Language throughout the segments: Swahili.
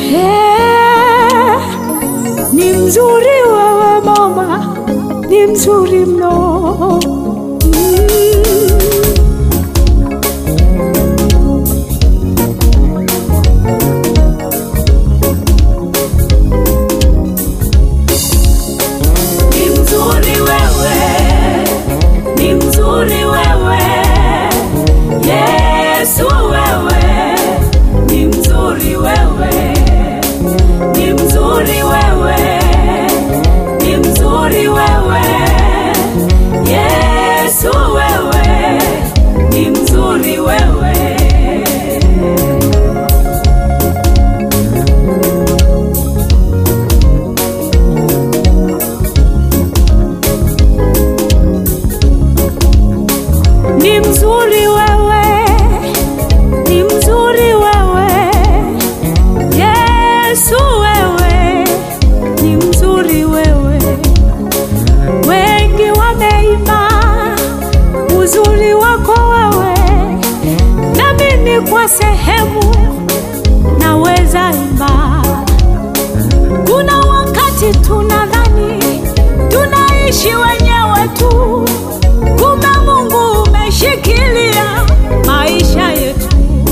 Ni mzuri wewe mama, ni mzuri mno. Kwa sehemu naweza imba. Kuna wakati tunadhani tunaishi wenyewe tu, kumbe Mungu umeshikilia maisha yetu.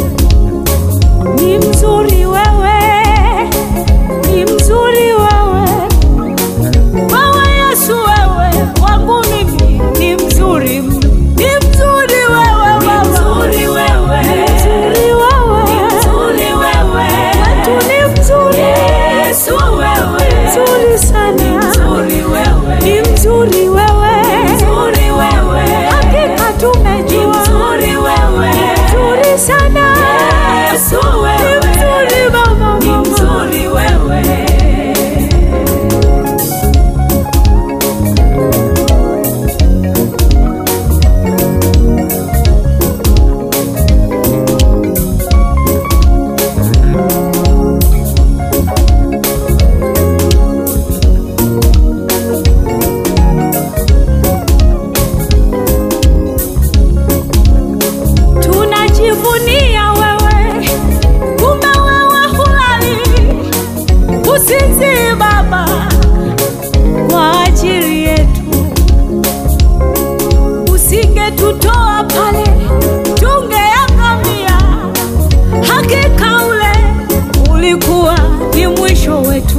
Ni mzuri wewe, ni mzuri wewe, wewe Yesu, wewe wangu mimi ni mzuri, ni mzuri wewe Baba, ni mzuri wewe. Ni mzuri wewe, mzuri wewe, hakika tumejua mzuri wewe, mzuri sana Yesu wewe, ni mzuri Baba, ni mzuri wewe. Tunajivunia wewe, kumbe wewe hulali usinzi Baba kwa ajili yetu. Usingetutoa pale tungeangamia, hakika ule ulikuwa ni mwisho wetu.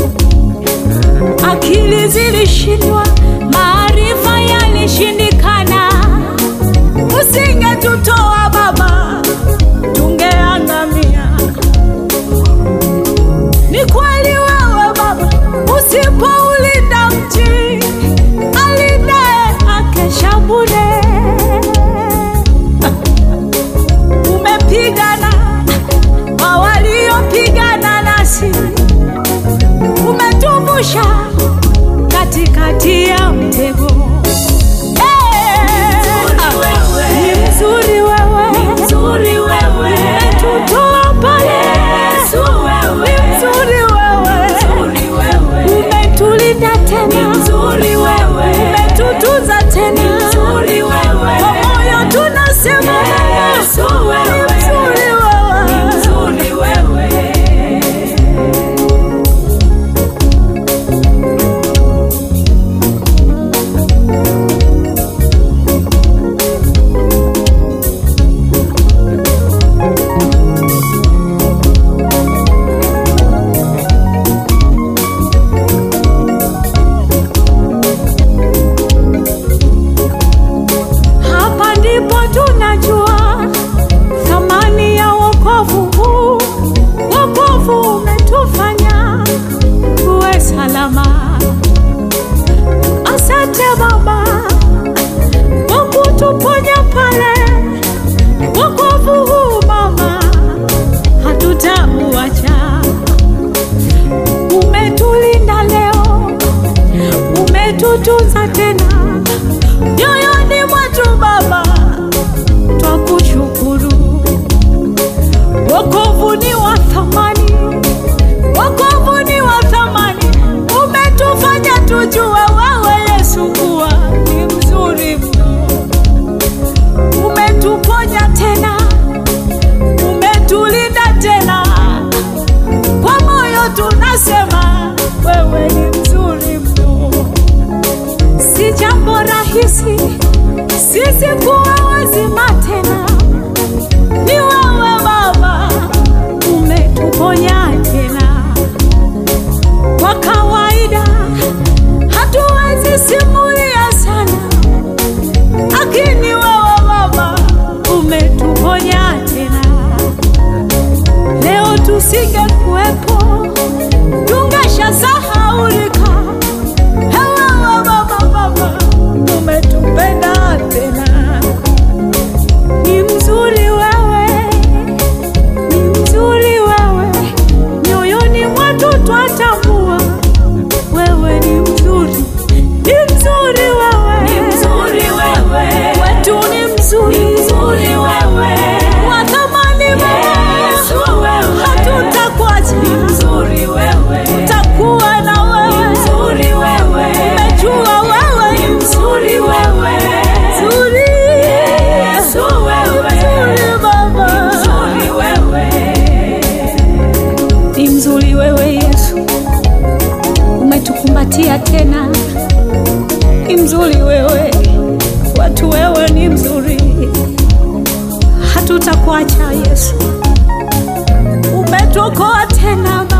Akili zilishindwa, maarifa yalishindikana, usingetutoa Baba tungeangamia. Ni kweli wewe Baba, usipoulinda mji alindaye akesha bure. Umepigana kwa waliopigana nasi, umetuvusha katikati ya mtego. Ni mzuri wewe, ni mzuri wewe, usingekuwepo tungeshasahaulika. Ewe Baba, umetupenda tena. Ni mzuri wewe, ni mzuri wewe, mioyoni mwetu twatambua wewe ni mzuri, ni mzuri wewe, ni mzuri wewe, wetu ni mzuri, ni mzuri wewe, watamani Yesu wewe, hatutakuacha, ni mzuri wewe, tutakuwa na wewe, ni mzuri wewe, umejua wewe ni mzuri wewe, mzuri, Yesu wewe, mzuri Baba, ni mzuri wewe, ni mzuri wewe Yesu, umetukumbatia tena. Ni mzuri wewe, watu wewe ni mzuri, hatutakuacha Yesu, umetuokoa tena.